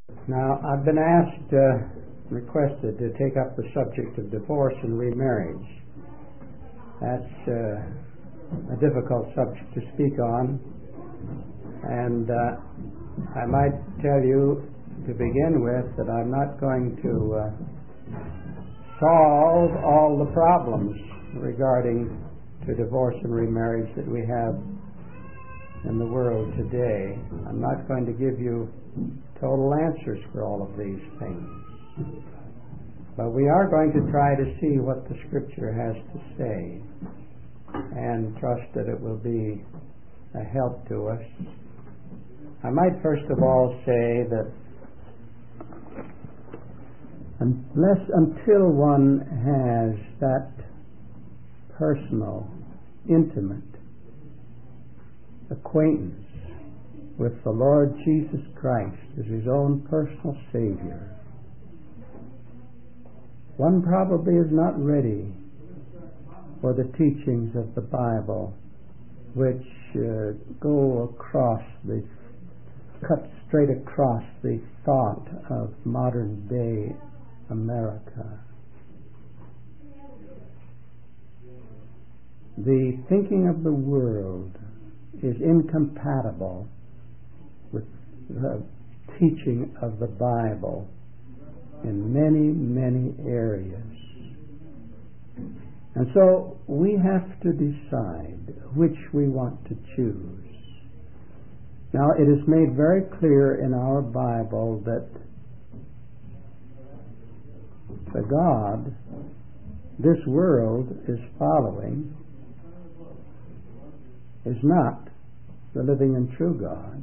Now, I've been requested to take up the subject of divorce and remarriage. That's a difficult subject to speak on, and I might tell you to begin with that I'm not going to solve all the problems regarding to divorce and remarriage that we have in the world today. I'm not going to give you total answers for all of these things. But we are going to try to see what the Scripture has to say and trust that it will be a help to us. I might first of all say that until one has that personal, intimate acquaintance with the Lord Jesus Christ as his own personal Savior, one probably is not ready for the teachings of the Bible, which cut straight across the thought of modern day America. The thinking of the world is incompatible with the teaching of the Bible in many, many areas. And so we have to decide which we want to choose. Now, it is made very clear in our Bible that the God this world is following is not the living and true God,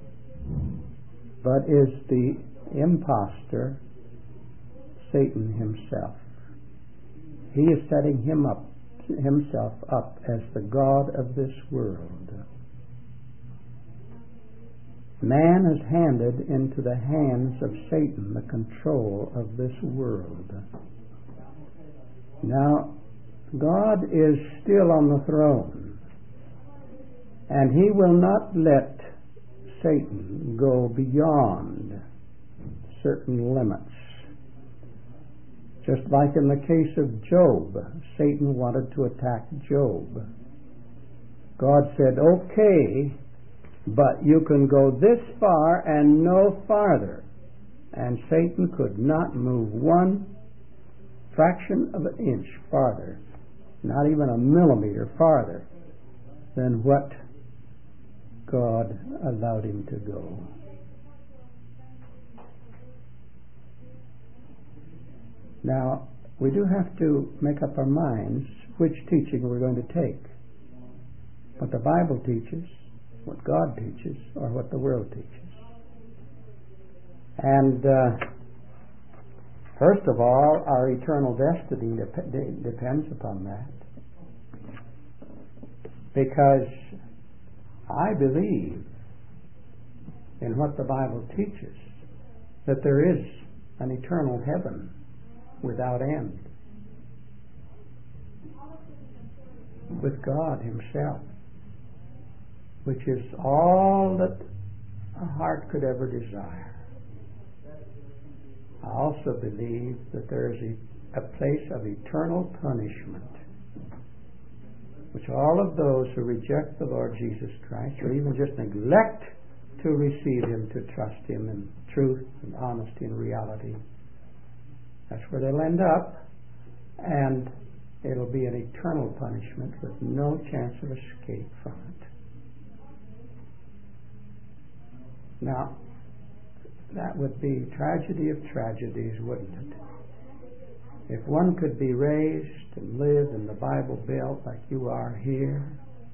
but is the impostor, Satan himself. He is setting himself up as the God of this world. Man has handed into the hands of Satan the control of this world. Now, God is still on the throne, and he will not let Satan go beyond certain limits. Just like in the case of Job, Satan wanted to attack Job. God said, okay, but you can go this far and no farther. And Satan could not move one fraction of an inch farther, not even a millimeter farther than what God allowed him to go. Now, we do have to make up our minds which teaching we're going to take. What the Bible teaches, what God teaches, or what the world teaches. And first of all, our eternal destiny depends upon that. Because I believe in what the Bible teaches, that there is an eternal heaven without end, with God himself, which is all that a heart could ever desire. I also believe that there is a place of eternal punishment, which all of those who reject the Lord Jesus Christ, or even just neglect to receive him, to trust him in truth and honesty and reality, that's where they'll end up, and it'll be an eternal punishment with no chance of escape from it. Now, that would be tragedy of tragedies, wouldn't it? If one could be raised and live in the Bible Belt like you are here,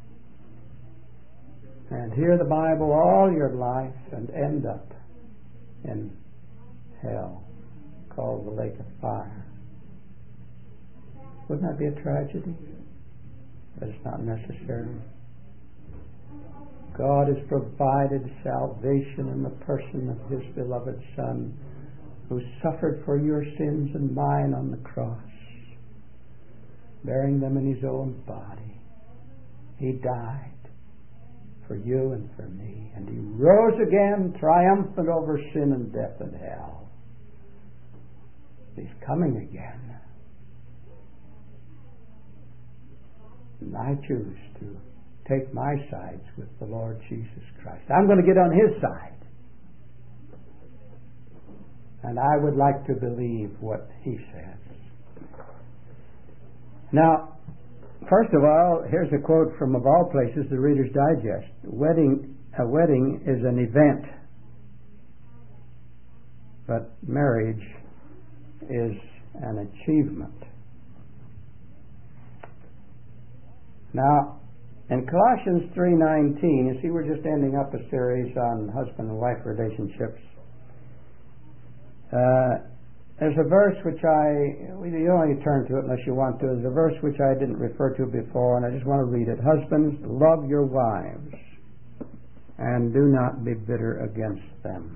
and hear the Bible all your life and end up in hell, called the lake of fire. Wouldn't that be a tragedy? But it's not necessary. God has provided salvation in the person of his beloved Son, who suffered for your sins and mine on the cross, bearing them in his own body. He died for you and for me. And He rose again, triumphant over sin and death and hell. He's coming again. And I choose to take my sides with the Lord Jesus Christ. I'm going to get on His side. And I would like to believe what He says. Now, first of all, here's a quote from, of all places, the Reader's Digest. A wedding is an event, but marriage is an achievement. Now, in Colossians 3:19, you see, we're just ending up a series on husband and wife relationships. There's a verse which you only turn to it unless you want to. There's a verse which I didn't refer to before, and I just want to read it. Husbands, love your wives, and do not be bitter against them.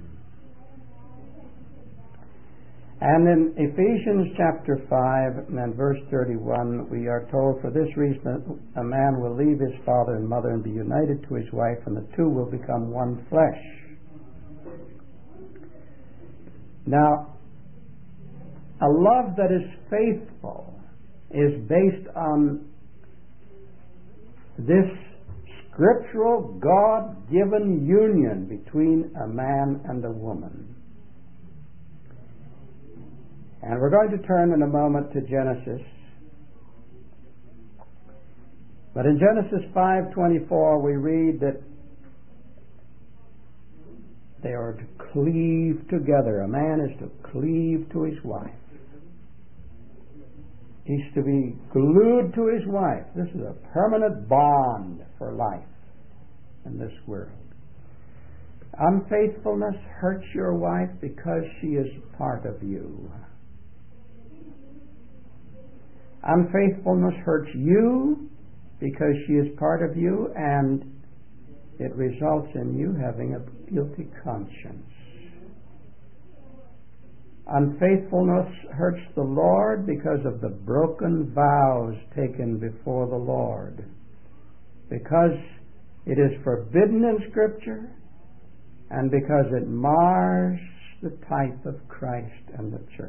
And in Ephesians chapter 5 and verse 31, we are told, for this reason a man will leave his father and mother and be united to his wife, and the two will become one flesh. Now, a love that is faithful is based on this scriptural, God-given union between a man and a woman. And we're going to turn in a moment to Genesis. But in Genesis 5:24 we read that they are to cleave together. A man is to cleave to his wife. He's to be glued to his wife. This is a permanent bond for life in this world. Unfaithfulness hurts your wife because she is part of you. Unfaithfulness hurts you because she is part of you, and it results in you having a guilty conscience. Unfaithfulness hurts the Lord because of the broken vows taken before the Lord. Because it is forbidden in Scripture, and because it mars the type of Christ and the church.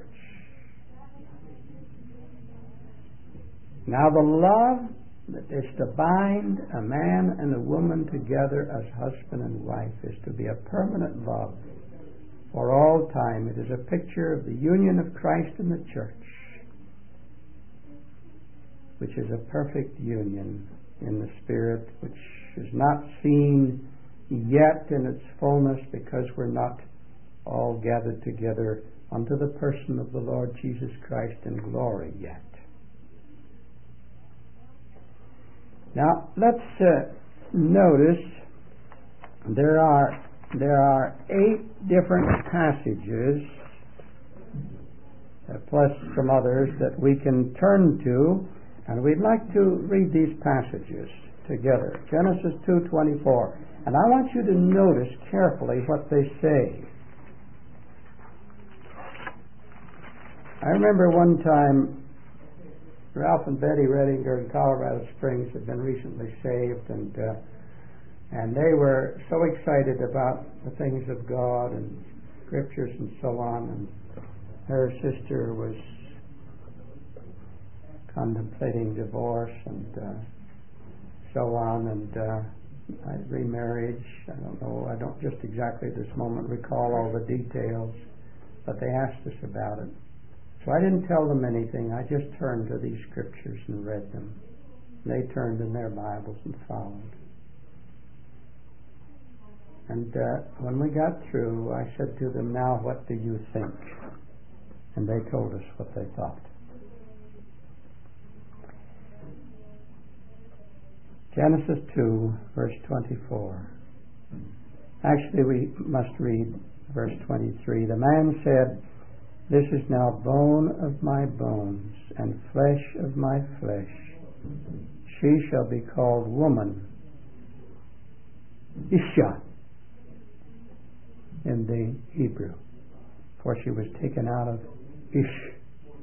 Now the love that is to bind a man and a woman together as husband and wife is to be a permanent love for all time. It is a picture of the union of Christ and the church, which is a perfect union in the Spirit, which is not seen yet in its fullness because we're not all gathered together unto the person of the Lord Jesus Christ in glory yet. Now, let's notice there are 8 different passages, plus some others that we can turn to, and we'd like to read these passages together. Genesis 2:24. And I want you to notice carefully what they say. I remember one time Ralph and Betty Redinger in Colorado Springs had been recently saved, and they were so excited about the things of God and scriptures and so on, and her sister was contemplating divorce and so on, and remarriage. I don't just exactly at this moment recall all the details, but they asked us about it. So I didn't tell them anything. I just turned to these scriptures and read them. They turned in their Bibles and followed. And when we got through, I said to them, now what do you think? And they told us what they thought. Genesis 2, verse 24. Actually, we must read verse 23. The man said, this is now bone of my bones and flesh of my flesh. She shall be called woman, Isha, in the Hebrew, for she was taken out of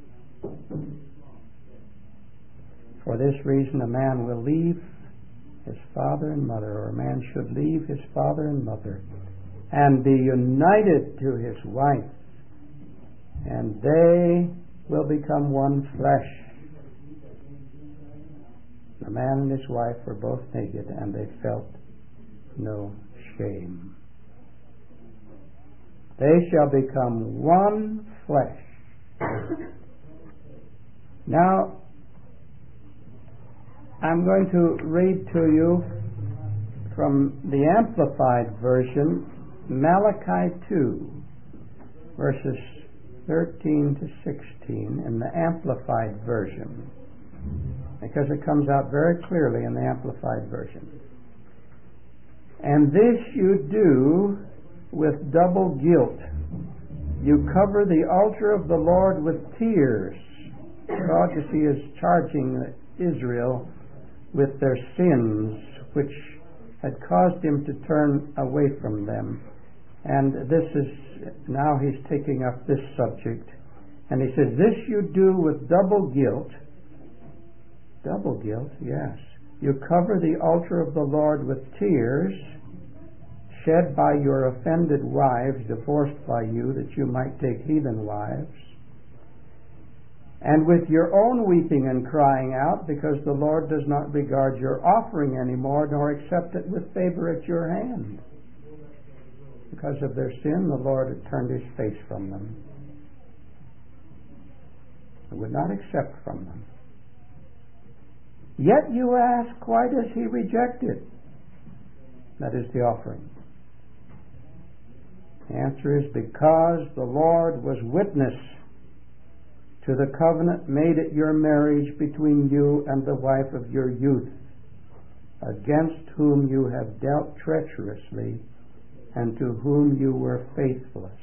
Ish. For this reason a man will leave his father and mother, or a man should leave his father and mother, and be united to his wife, and they will become one flesh. The man and his wife were both naked, and they felt no shame. They shall become one flesh. Now, I'm going to read to you from the Amplified Version, Malachi 2, verses 13 to 16 in the Amplified Version, because it comes out very clearly in the Amplified Version. And this you do with double guilt. You cover the altar of the Lord with tears. God, you see, is charging Israel with their sins, which had caused him to turn away from them. And this is, now he's taking up this subject. And he says, this you do with double guilt. Double guilt, yes. You cover the altar of the Lord with tears, shed by your offended wives, divorced by you, that you might take heathen wives, and with your own weeping and crying out, because the Lord does not regard your offering anymore, nor accept it with favor at your hand. Because of their sin, the Lord had turned his face from them. He would not accept from them. Yet you ask, why does he reject it? That is the offering. The answer is because the Lord was witness to the covenant made at your marriage between you and the wife of your youth, against whom you have dealt treacherously and to whom you were faithless.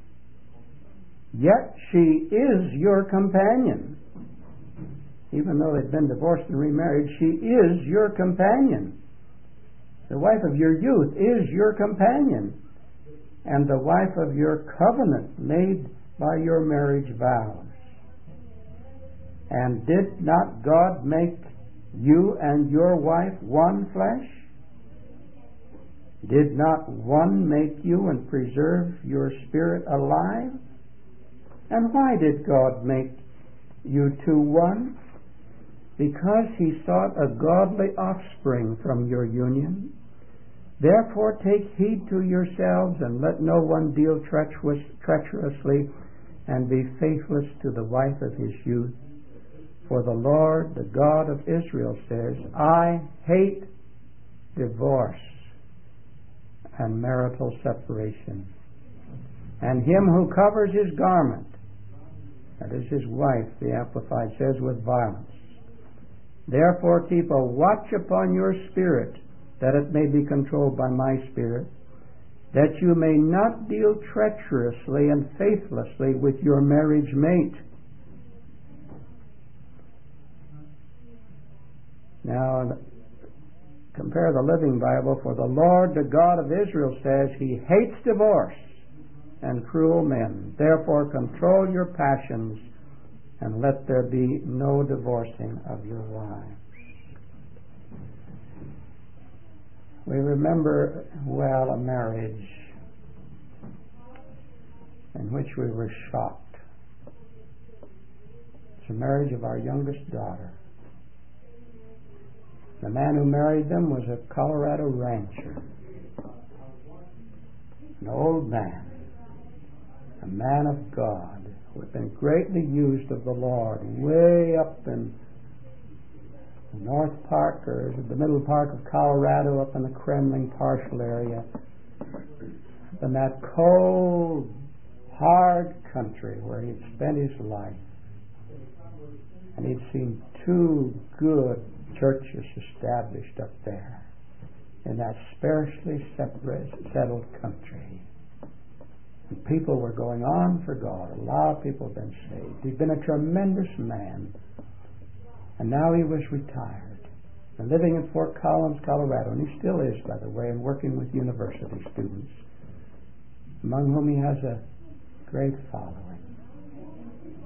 Yet she is your companion. Even though they've been divorced and remarried, she is your companion. The wife of your youth is your companion, and the wife of your covenant made by your marriage vows. And did not God make you and your wife one flesh? Did not one make you and preserve your spirit alive? And why did God make you two one? Because he sought a godly offspring from your union. Therefore take heed to yourselves, and let no one deal treacherously, and be faithless to the wife of his youth. For the Lord, the God of Israel, says, I hate divorce and marital separation, and him who covers his garment, that is his wife, the Amplified says, with violence. Therefore keep a watch upon your spirit, that it may be controlled by my spirit, that you may not deal treacherously and faithlessly with your marriage mate. Now, compare the Living Bible. For the Lord, the God of Israel, says he hates divorce and cruel men. Therefore control your passions, and let there be no divorcing of your wives. We remember well a marriage in which we were shocked. It's the marriage of our youngest daughter. The man who married them was a Colorado rancher, an old man, a man of God, who had been greatly used of the Lord, way up in the North Park, or the middle part of Colorado, up in the Kremling partial area, in that cold, hard country where he'd spent his life. And he'd seen two good churches established up there in that sparsely settled country. And people were going on for God. A lot of people had been saved. He'd been a tremendous man. And now he was retired and living in Fort Collins, Colorado. And he still is, by the way, and working with university students, among whom he has a great following.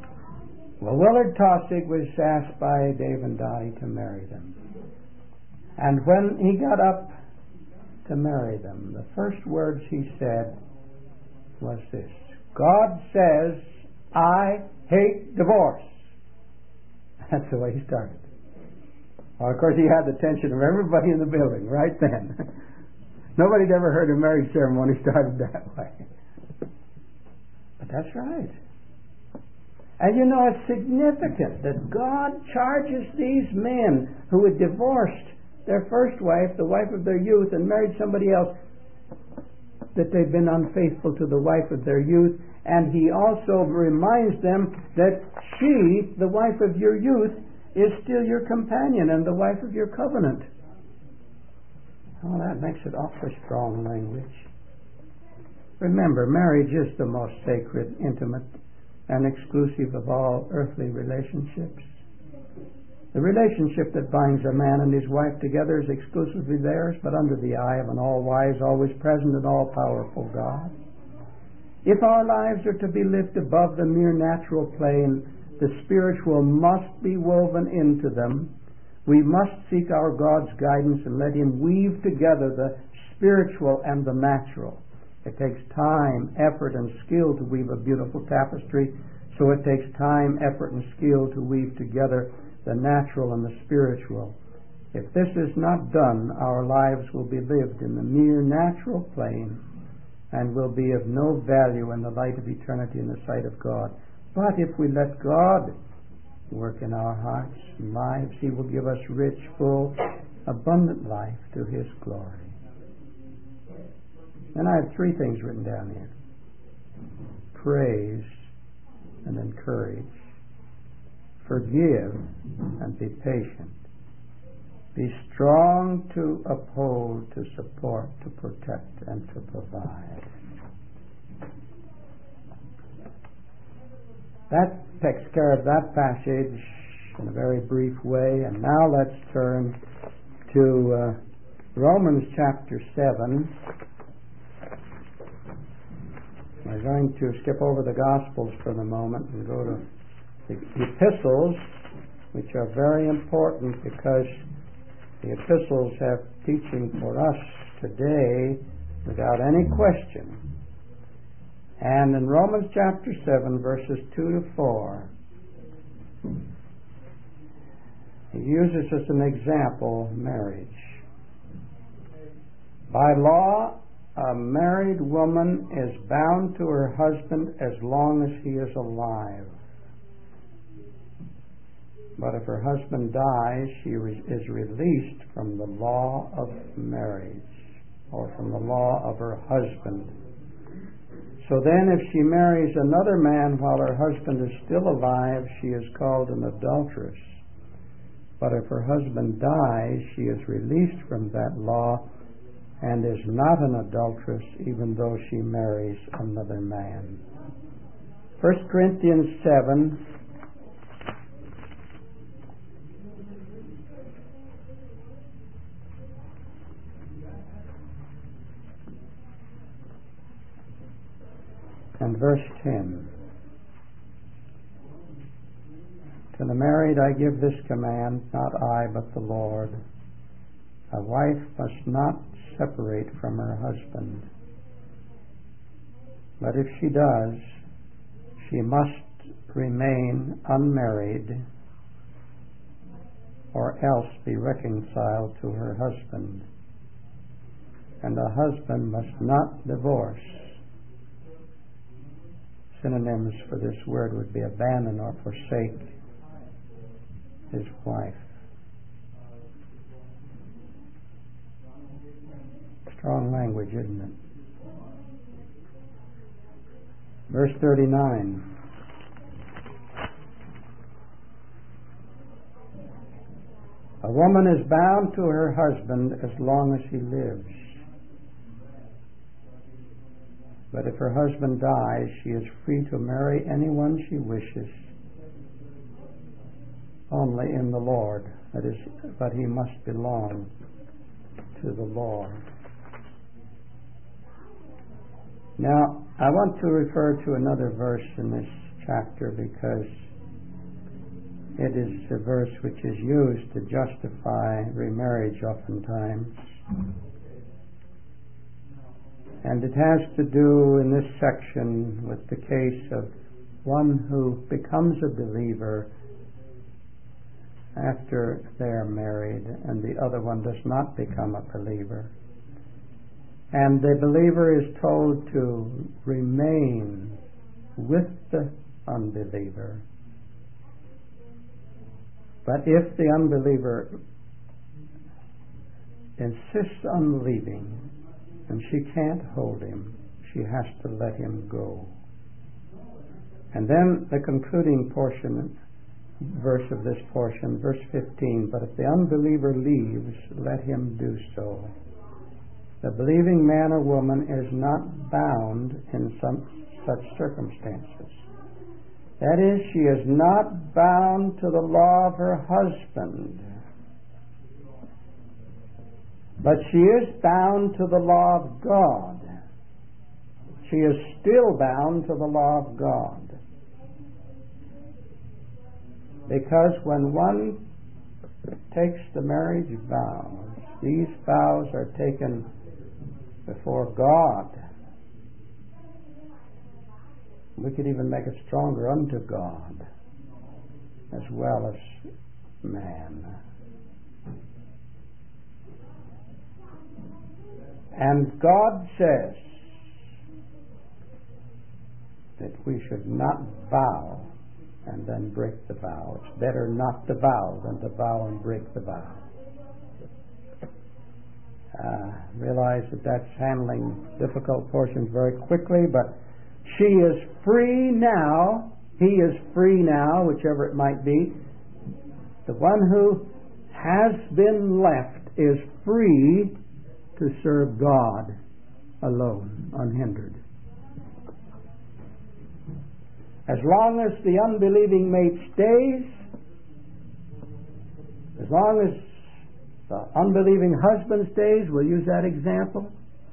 Well, Willard Taussig was asked by Dave and Dottie to marry them. And when he got up to marry them, the first words he said was this: God says, I hate divorce. That's the way he started. Well, of course, he had the attention of everybody in the building right then. Nobody'd ever heard a marriage ceremony started that way. But that's right. And you know, it's significant that God charges these men who had divorced their first wife, the wife of their youth, and married somebody else, that they've been unfaithful to the wife of their youth. And he also reminds them that she, the wife of your youth, is still your companion and the wife of your covenant. Oh, that makes it awfully strong language. Remember, marriage is the most sacred, intimate, and exclusive of all earthly relationships. The relationship that binds a man and his wife together is exclusively theirs, but under the eye of an all-wise, always present, and all-powerful God. If our lives are to be lived above the mere natural plane, the spiritual must be woven into them. We must seek our God's guidance and let Him weave together the spiritual and the natural. It takes time, effort, and skill to weave a beautiful tapestry, so it takes time, effort, and skill to weave together the natural and the spiritual. If this is not done, our lives will be lived in the mere natural plane and will be of no value in the light of eternity in the sight of God. But if we let God work in our hearts and lives, He will give us rich, full, abundant life to His glory. And I have three things written down here: praise and encourage, forgive and be patient, be strong to uphold, to support, to protect, and to provide. That takes care of that passage in a very brief way. And now let's turn to Romans chapter 7. We're going to skip over the Gospels for the moment and go to the epistles, which are very important because the epistles have teaching for us today without any question. And in Romans chapter 7, verses 2 to 4, he uses as an example marriage. By law, a married woman is bound to her husband as long as he is alive. But if her husband dies, she is released from the law of marriage, or from the law of her husband. So then, if she marries another man while her husband is still alive, she is called an adulteress. But if her husband dies, she is released from that law and is not an adulteress, even though she marries another man. 1 Corinthians 7. And verse 10. To the married I give this command, not I, but the Lord. A wife must not separate from her husband. But if she does, she must remain unmarried or else be reconciled to her husband. And a husband must not divorce. Synonyms for this word would be abandon or forsake his wife. Strong language, isn't it? Verse 39. A woman is bound to her husband as long as he lives. But if her husband dies, she is free to marry anyone she wishes, only in the Lord. That is, but he must belong to the Lord. Now, I want to refer to another verse in this chapter because It is a verse which is used to justify remarriage oftentimes. And it has to do in this section with the case of one who becomes a believer after they are married and the other one does not become a believer. And the believer is told to remain with the unbeliever. But if the unbeliever insists on leaving and she can't hold him, she has to let him go. And then the concluding verse of this portion, verse 15, but if the unbeliever leaves, let him do so. The believing man or woman is not bound in such circumstances. That is, she is not bound to the law of her husband, but she is bound to the law of God. She is still bound to the law of God. Because when one takes the marriage vows, these vows are taken before God. We could even make it stronger unto God as well as man. And God says that we should not vow and then break the vow. It's better not to vow than to vow and break the vow. Realize that that's handling difficult portions very quickly, but she is free now. He is free now, whichever it might be. The one who has been left is free to serve God alone, unhindered. As long as the unbelieving mate stays, as long as the unbelieving husband stays, we'll use that example,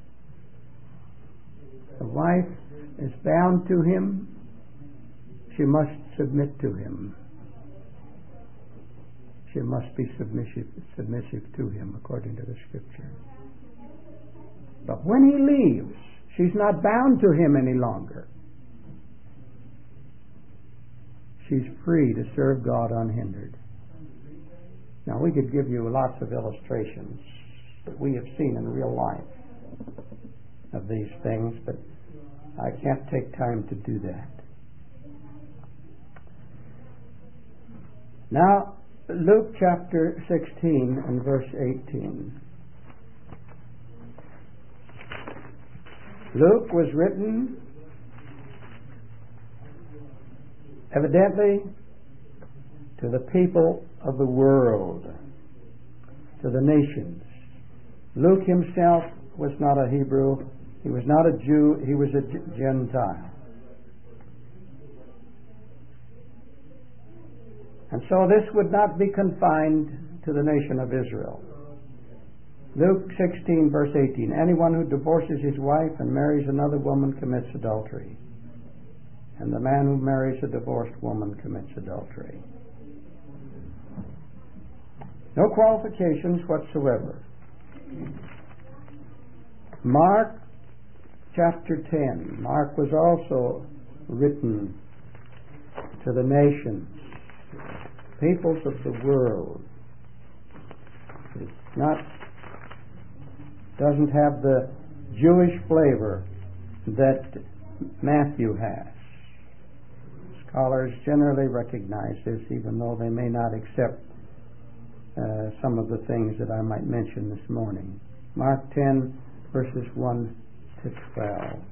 the wife is bound to him, she must submit to him. She must be submissive to him according to the Scripture. But when he leaves, she's not bound to him any longer. She's free to serve God unhindered. Now, we could give you lots of illustrations that we have seen in real life of these things, but I can't take time to do that. Now, Luke chapter 16 and verse 18. Luke was written evidently to the people of the world, to the nations. Luke himself was not a Hebrew, he was not a Jew, he was a Gentile. And so this would not be confined to the nation of Israel. Luke 16 verse 18, anyone who divorces his wife and marries another woman commits adultery. And the man who marries a divorced woman commits adultery. No qualifications whatsoever. Mark chapter 10. Mark was also written to the nations, peoples of the world. It's doesn't have the Jewish flavor that Matthew has. Scholars generally recognize this, even though they may not accept some of the things that I might mention this morning. Mark 10, verses 1 to 12.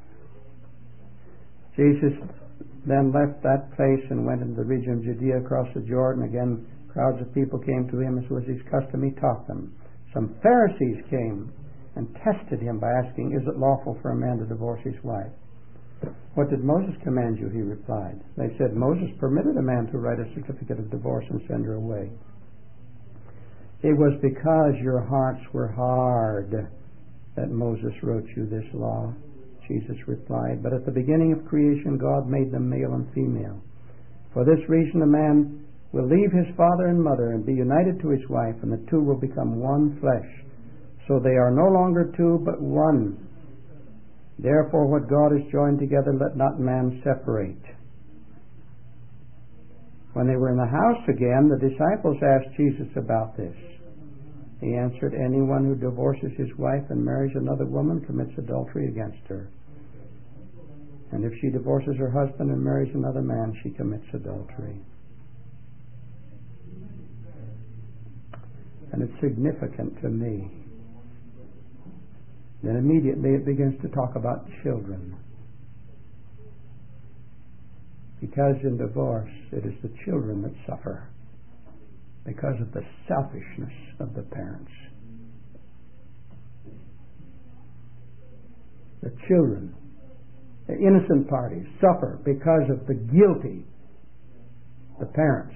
Jesus then left that place and went into the region of Judea across the Jordan. Again, crowds of people came to him, as was his custom. He taught them. Some Pharisees came and tested him by asking, is it lawful for a man to divorce his wife? What did Moses command you? He replied. They said, Moses permitted a man to write a certificate of divorce and send her away. It was because your hearts were hard that Moses wrote you this law. Jesus replied, but at the beginning of creation God made them male and female. For this reason a man will leave his father and mother and be united to his wife, and the two will become one flesh. So they are no longer two, but one. Therefore, what God has joined together, let not man separate. When they were in the house again, the disciples asked Jesus about this. He answered, anyone who divorces his wife and marries another woman commits adultery against her. And if she divorces her husband and marries another man, she commits adultery. And it's significant to me. Then immediately it begins to talk about children. Because in divorce, it is the children that suffer because of the selfishness of the parents. The children, the innocent parties, suffer because of the guilty, the parents,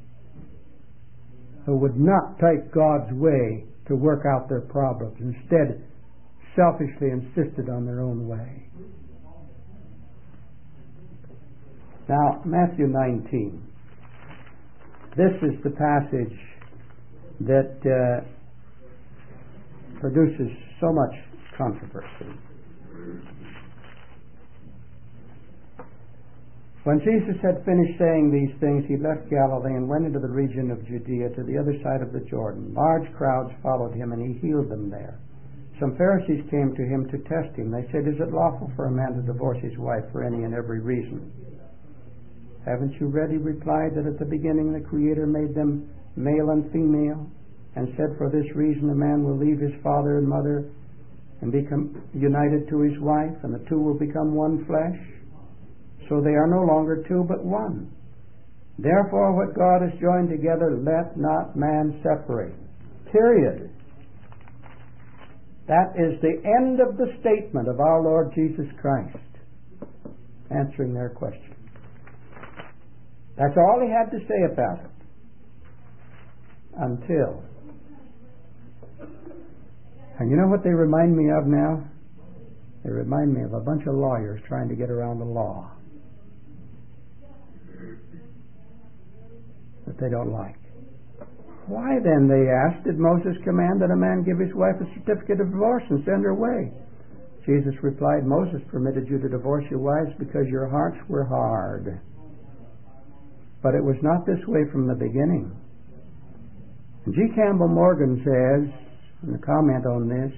who would not take God's way to work out their problems. Instead, selfishly insisted on their own way. Now, Matthew 19. This is the passage that produces so much controversy. When Jesus had finished saying these things, he left Galilee and went into the region of Judea to the other side of the Jordan. Large crowds followed him, and he healed them there. Some Pharisees came to him to test him. They said, is it lawful for a man to divorce his wife for any and every reason? Haven't you read, he replied, that at the beginning the Creator made them male and female, and said, for this reason a man will leave his father and mother and become united to his wife, and the two will become one flesh? So they are no longer two, but one. Therefore, what God has joined together, let not man separate. Period. That is the end of the statement of our Lord Jesus Christ, answering their question. That's all he had to say about it. Until. And you know what they remind me of now? They remind me of a bunch of lawyers trying to get around the law that they don't like. Why then, they asked, did Moses command that a man give his wife a certificate of divorce and send her away? Jesus replied, Moses permitted you to divorce your wives because your hearts were hard. But it was not this way from the beginning. And G. Campbell Morgan says, in a comment on this,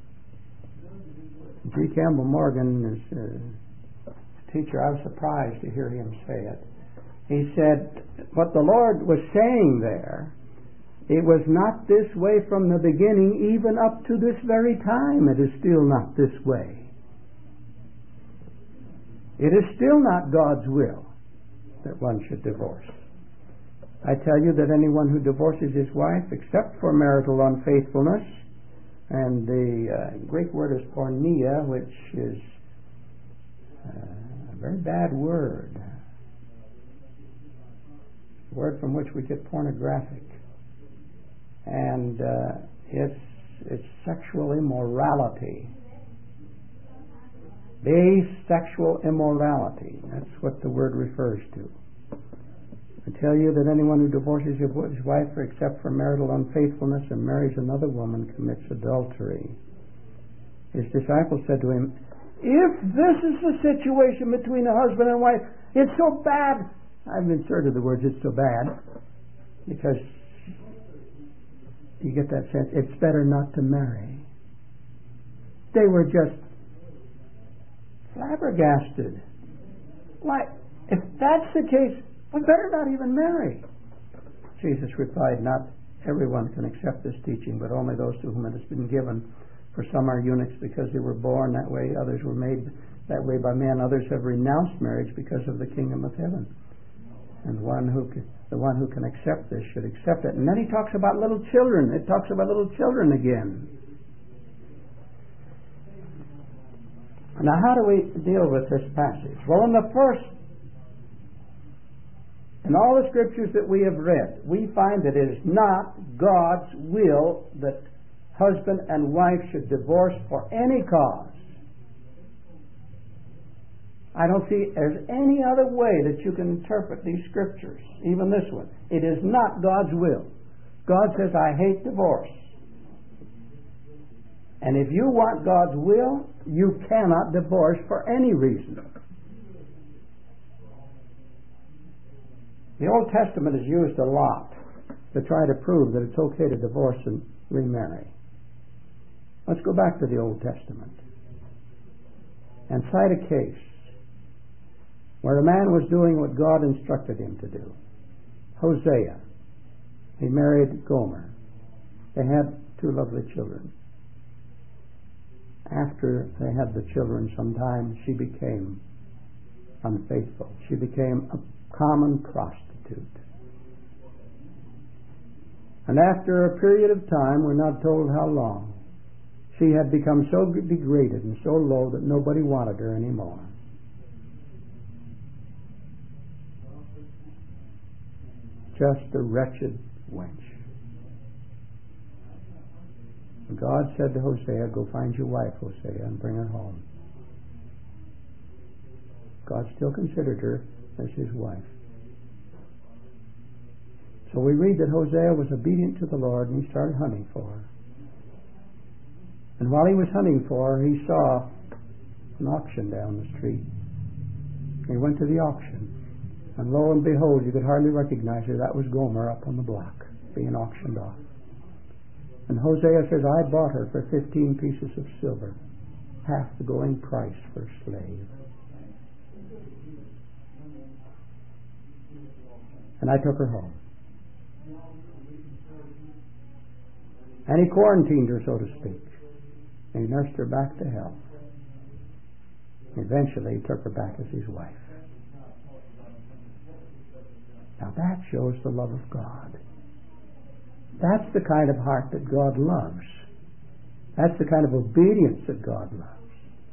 G. Campbell Morgan is a teacher. I was surprised to hear him say it. He said, what the Lord was saying there, it was not this way from the beginning, even up to this very time. It is still not this way. It is still not God's will that one should divorce. I tell you that anyone who divorces his wife, except for marital unfaithfulness, and the Greek word is porneia, which is a very bad word, a word from which we get pornographic, and it's sexual immorality. Base sexual immorality. That's what the word refers to. I tell you that anyone who divorces his wife except for marital unfaithfulness and marries another woman commits adultery. His disciples said to him, if this is the situation between a husband and wife, it's so bad. I've inserted the words, it's so bad, because you get that sense, it's better not to marry. They were just flabbergasted. Why, if that's the case, we better not even marry. Jesus replied, not everyone can accept this teaching, but only those to whom it has been given. For some are eunuchs because they were born that way, others were made that way by men, others have renounced marriage because of the kingdom of heaven. And the one who can accept this should accept it. And then he talks about little children. It talks about little children again. Now, how do we deal with this passage? Well, in all the scriptures that we have read, we find that it is not God's will that husband and wife should divorce for any cause. I don't see there's any other way that you can interpret these scriptures, even this one. It is not God's will. God says, I hate divorce. And if you want God's will, you cannot divorce for any reason. The Old Testament is used a lot to try to prove that it's okay to divorce and remarry. Let's go back to the Old Testament and cite a case where a man was doing what God instructed him to do. Hosea. He married Gomer. They had 2 lovely children. After they had the children some time, she became unfaithful. She became a common prostitute. And after a period of time, we're not told how long, she had become so degraded and so low that nobody wanted her anymore. Just a wretched wench. And God said to Hosea, go find your wife, Hosea, and bring her home. God still considered her as his wife. So we read that Hosea was obedient to the Lord and he started hunting for her. And while he was hunting for her, he saw an auction down the street. He went to the auction. And lo and behold, you could hardly recognize her. That was Gomer up on the block, being auctioned off. And Hosea says, I bought her for 15 pieces of silver, half the going price for a slave. And I took her home. And he quarantined her, so to speak. And he nursed her back to health. Eventually, he took her back as his wife. Now that shows the love of God. That's the kind of heart that God loves. That's the kind of obedience that God loves.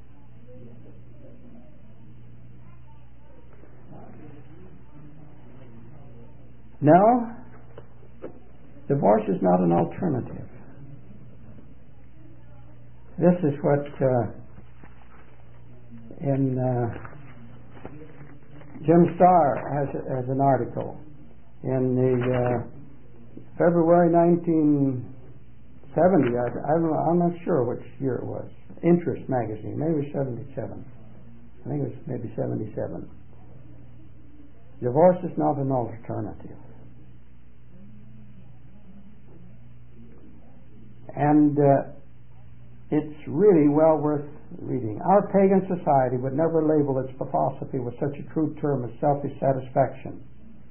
No, divorce is not an alternative. This is what Jim Starr has an article in the February 1970. I'm not sure which year it was. Interest magazine, maybe 77. I think it was maybe 77. Divorce is not an alternative. And it's really well worth reading. Our pagan society would never label its philosophy with such a crude term as selfish satisfaction.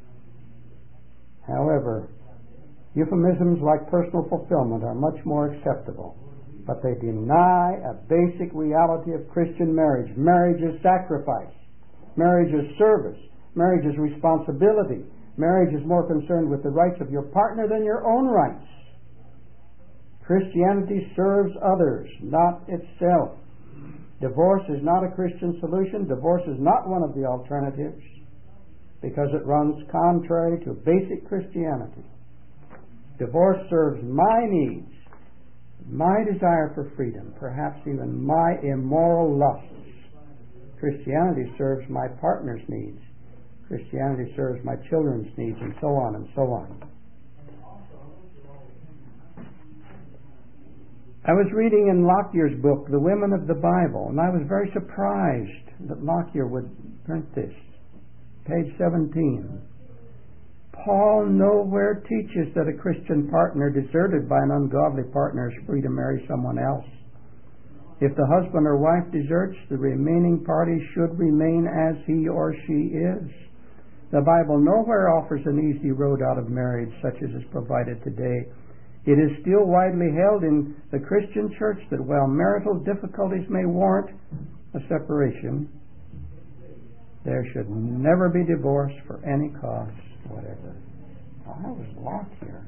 However, euphemisms like personal fulfillment are much more acceptable, but they deny a basic reality of Christian marriage. Marriage is sacrifice. Marriage is service. Marriage is responsibility. Marriage is more concerned with the rights of your partner than your own rights. Christianity serves others, not itself. Divorce is not a Christian solution. Divorce is not one of the alternatives because it runs contrary to basic Christianity. Divorce serves my needs, my desire for freedom, perhaps even my immoral lusts. Christianity serves my partner's needs. Christianity serves my children's needs, and so on and so on. I was reading in Lockyer's book, The Women of the Bible, and I was very surprised that Lockyer would print this. Page 17. Paul nowhere teaches that a Christian partner deserted by an ungodly partner is free to marry someone else. If the husband or wife deserts, the remaining party should remain as he or she is. The Bible nowhere offers an easy road out of marriage such as is provided today. It is still widely held in the Christian church that while marital difficulties may warrant a separation, there should never be divorce for any cause whatever. Oh, that was Lockyer.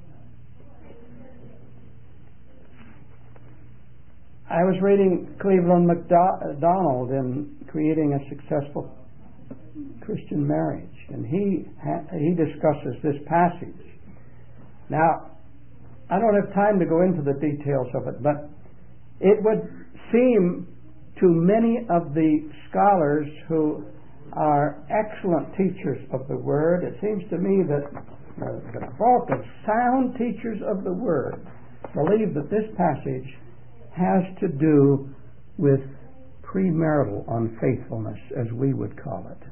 I was reading Cleveland MacDonald in Creating a Successful Christian Marriage, and he discusses this passage. Now, I don't have time to go into the details of it, but it would seem to many of the scholars who are excellent teachers of the Word. It seems to me that the bulk of sound teachers of the Word believe that this passage has to do with premarital unfaithfulness, as we would call it.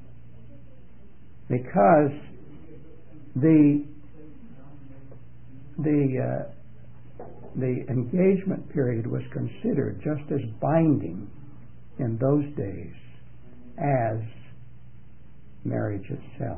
Because the engagement period was considered just as binding in those days as marriage itself.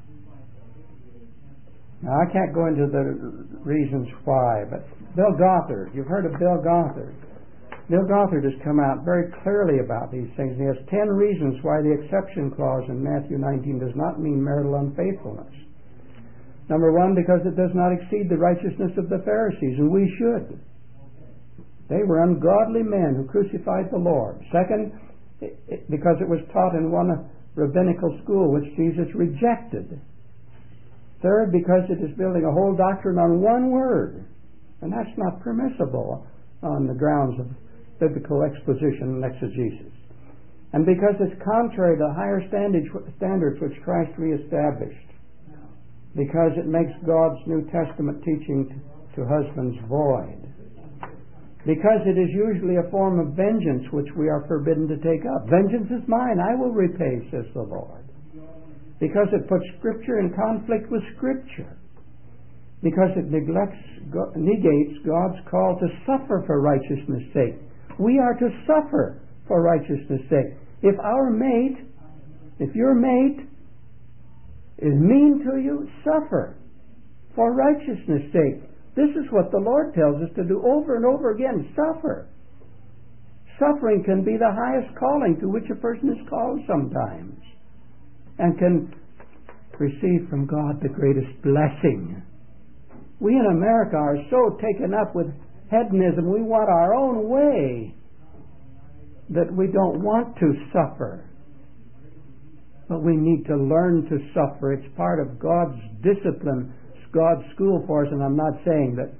Now, I can't go into the reasons why, but Bill Gothard, you've heard of Bill Gothard. Bill Gothard has come out very clearly about these things. He has 10 reasons why the exception clause in Matthew 19 does not mean marital unfaithfulness. Number one, because it does not exceed the righteousness of the Pharisees, and we should. They were ungodly men who crucified the Lord. Second, because it was taught in one rabbinical school which Jesus rejected. Third, because it is building a whole doctrine on one word, and that's not permissible on the grounds of biblical exposition and exegesis. And because it's contrary to the higher standards which Christ reestablished. Because it makes God's New Testament teaching to husbands void. Because it is usually a form of vengeance which we are forbidden to take up. Vengeance is mine, I will repay, says the Lord. Because it puts Scripture in conflict with Scripture. Because it negates God's call to suffer for righteousness' sake. We are to suffer for righteousness' sake. If your mate is mean to you, suffer for righteousness' sake. This is what the Lord tells us to do over and over again. Suffer. Suffering can be the highest calling to which a person is called sometimes, and can receive from God the greatest blessing. We in America are so taken up with hedonism, we want our own way, that we don't want to suffer. But we need to learn to suffer. It's part of God's discipline, God's school for us, and I'm not saying that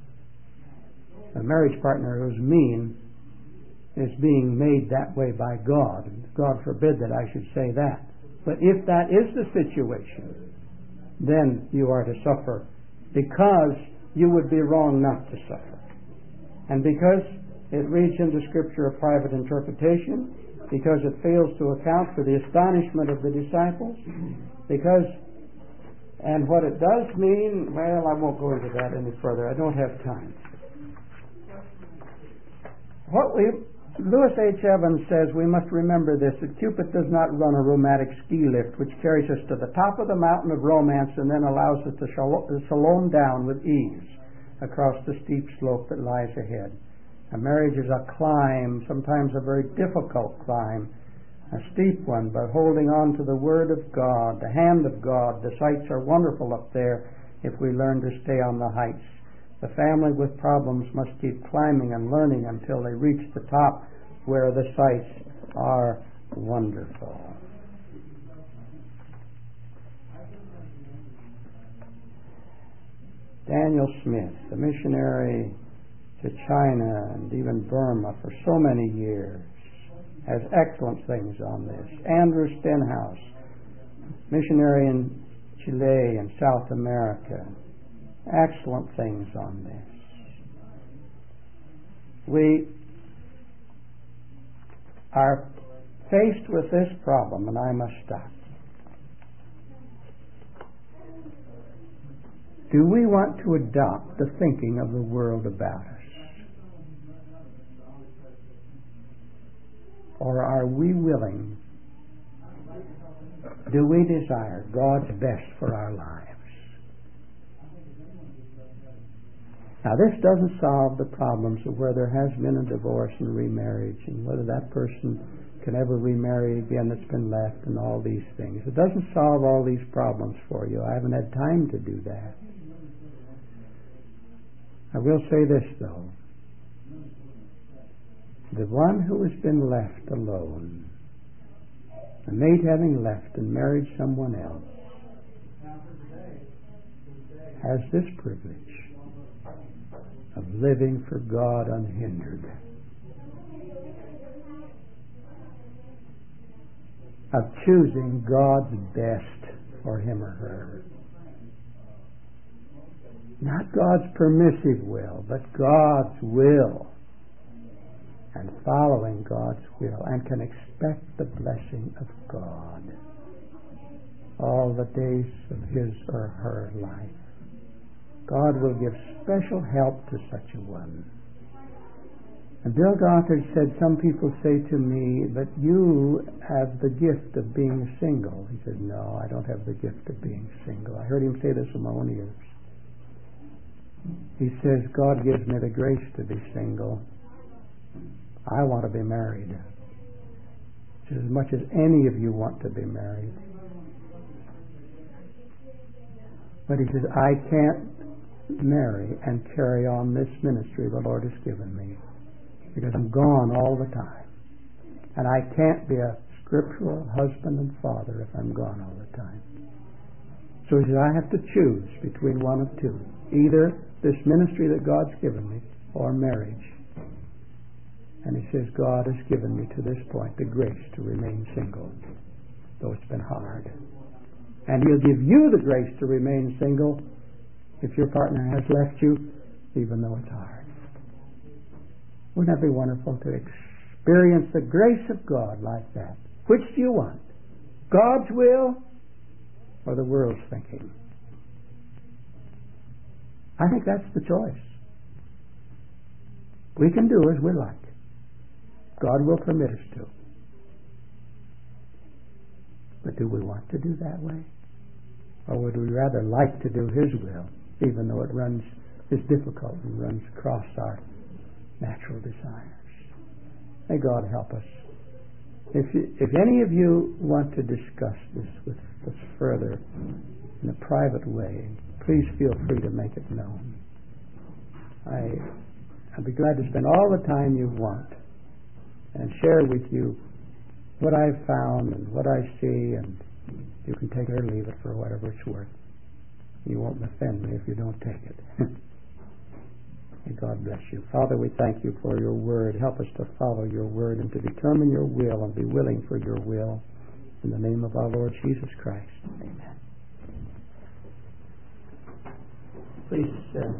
a marriage partner who's mean is being made that way by God. God forbid that I should say that. But if that is the situation, then you are to suffer, because you would be wrong not to suffer. And because it reads into Scripture a private interpretation, because it fails to account for the astonishment of the disciples, and what it does mean, well, I won't go into that any further. I don't have time. Lewis H. Evans says we must remember this, that Cupid does not run a romantic ski lift which carries us to the top of the mountain of romance and then allows us to shalom down with ease across the steep slope that lies ahead. A marriage is a climb, sometimes a very difficult climb, a steep one, but holding on to the Word of God, the hand of God. The sights are wonderful up there if we learn to stay on the heights. The family with problems must keep climbing and learning until they reach the top where the sights are wonderful. Daniel Smith, the missionary to China and even Burma for so many years, has excellent things on this. Andrew Stenhouse, missionary in Chile and South America, excellent things on this. We are faced with this problem, and I must stop. Do we want to adopt the thinking of the world about us? Or are we willing, do we desire God's best for our lives? Now, this doesn't solve the problems of where there has been a divorce and remarriage and whether that person can ever remarry again that's been left and all these things. It doesn't solve all these problems for you. I haven't had time to do that. I will say this, though. The one who has been left alone, the mate having left and married someone else, has this privilege of living for God unhindered. of choosing God's best for him or her. Not God's permissive will, but God's will. And following God's will, and can expect the blessing of God all the days of his or her life. God will give special help to such a one. And Bill Gothard said, some people say to me, but you have the gift of being single. He said, no, I don't have the gift of being single. I heard him say this a moment ago. He says, God gives me the grace to be single. I want to be married. Just as much as any of you want to be married. But he says, I can't marry and carry on this ministry the Lord has given me, because I'm gone all the time. And I can't be a scriptural husband and father if I'm gone all the time. So he says, I have to choose between one of two. Either this ministry that God's given me or marriage. And he says, God has given me to this point the grace to remain single, though it's been hard. And he'll give you the grace to remain single if your partner has left you, even though it's hard. Wouldn't that be wonderful to experience the grace of God like that? Which do you want? God's will or the world's thinking? I think that's the choice. We can do as we like. God will permit us to. But do we want to do that way? Or would we rather like to do his will, even though it is difficult and runs across our natural desires? May God help us. If any of you want to discuss this with us further in a private way, please feel free to make it known. I'd be glad to spend all the time you want and share with you what I've found and what I see, and you can take it or leave it for whatever it's worth. You won't offend me if you don't take it. May God bless you. Father, we thank you for your word. Help us to follow your word and to determine your will and be willing for your will. In the name of our Lord Jesus Christ. Amen. Please